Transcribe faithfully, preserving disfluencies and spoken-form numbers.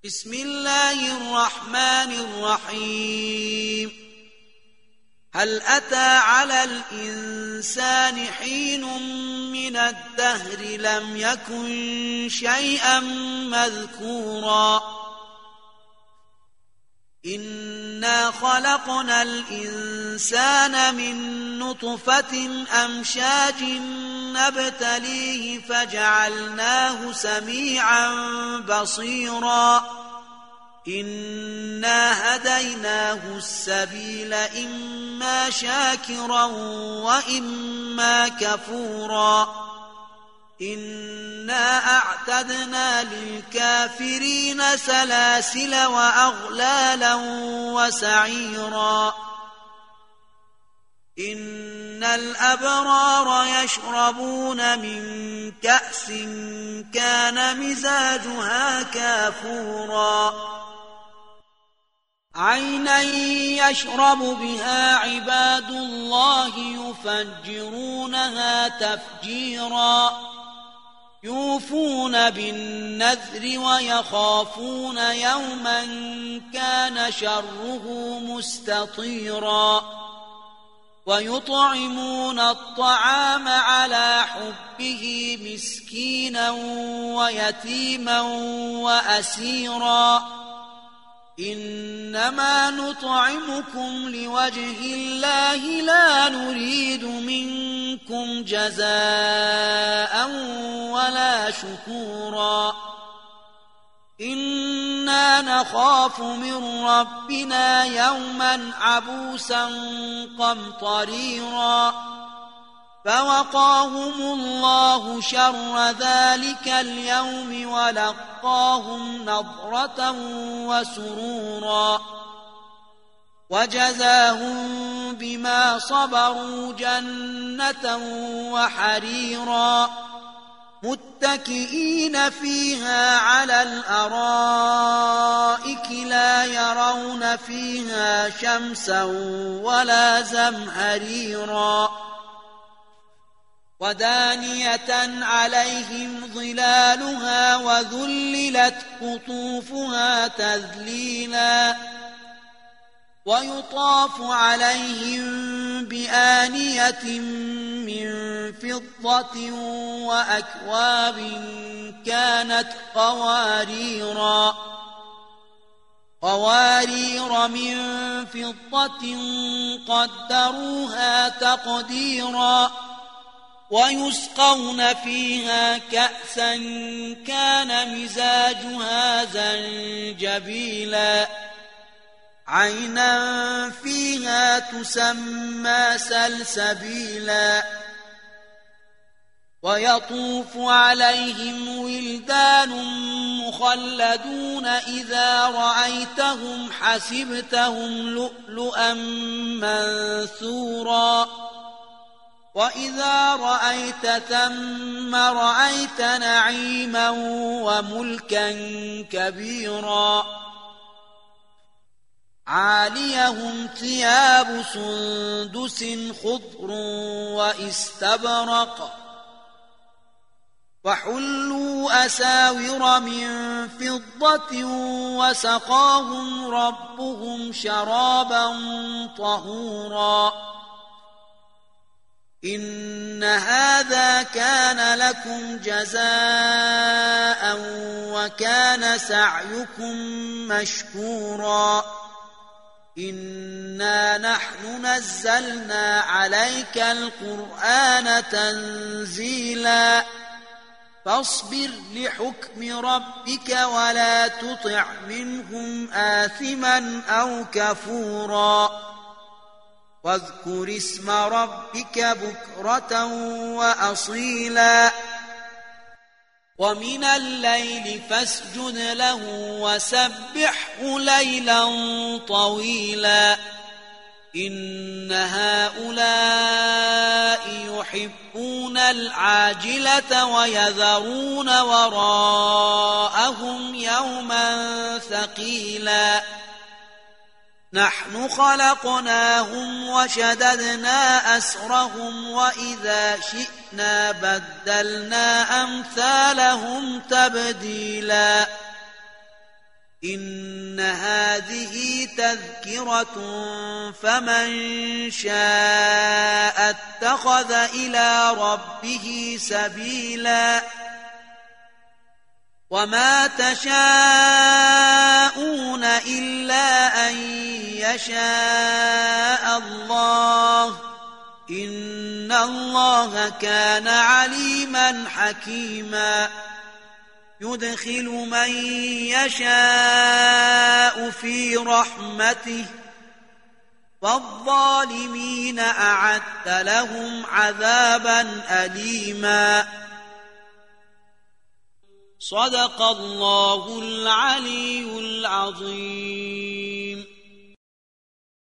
بسم الله الرحمن الرحيم هل أتى على الإنسان حين من الدهر لم يكن شيئا مذكورا إنا خلقنا الإنسان من نطفة أمشاج نبتليه فجعلناه سميعا بصيرا إنا هديناه السبيل إما شاكرا وإما كفورا إنا أعتدنا للكافرين سلاسل وأغلالا وسعيرا إن الأبرار يشربون من كأس كان مزاجها كافورا عينا يشرب بها عباد الله يفجرونها تفجيرا يوفون بالنذر ويخافون يوما كان شره مستطيرا ويطعمون الطعام على حبه مسكينا ويتيما وأسيرا إنما نطعمكم لوجه الله لا نريد منكم جزاء ولا شكورا إنا نخاف من ربنا يوما عبوسا قمطريرا فوقاهم الله شر ذلك اليوم ولقاهم نضرة وسرورا وجزاهم بما صبروا جنة وحريرا متكئين فيها على الأرائك لا يرون فيها شمسا ولا زمهريرا ودانية عليهم ظلالها وذللت قطوفها تذليلا ويطاف عليهم بآنية من فضة وأكواب كانت قواريرا قوارير من فضة قدروها تقديرا ويسقون فيها كأسا كان مزاجها زنجبيلا عينا فيها تسمى سلسبيلا ويطوف عليهم ولدان مخلدون إذا رأيتهم حسبتهم لؤلؤا منثورا وإذا رأيت ثم رأيت نعيما وملكا كبيرا عاليهم ثياب سندس خضر واستبرق وحلوا أساور من فضة وسقاهم ربهم شرابا طهورا إن هذا كان لكم جزاء وكان سعيكم مشكورا إنا نحن نزلنا عليك القرآن تنزيلا فاصبر لحكم ربك ولا تطع منهم آثما أو كفورا واذكر اسم ربك بكرة وأصيلا ومن الليل فاسجد له وسبحه ليلا طويلا إن هؤلاء يحبون العاجلة ويذرون وراءهم يوما ثقيلا نحن خلقناهم وشددنا أسرهم وإذا شئنا بدلنا أمثالهم تبديلا إن هذه تذكرة فمن شاء اتخذ إلى ربه سبيلا وما تشاءون إلا أن يشاء الله إن الله كان عليما حكيما يدخل من يشاء في رحمته والظالمين أعد لهم عذابا أليما صدق الله العلي العظيم.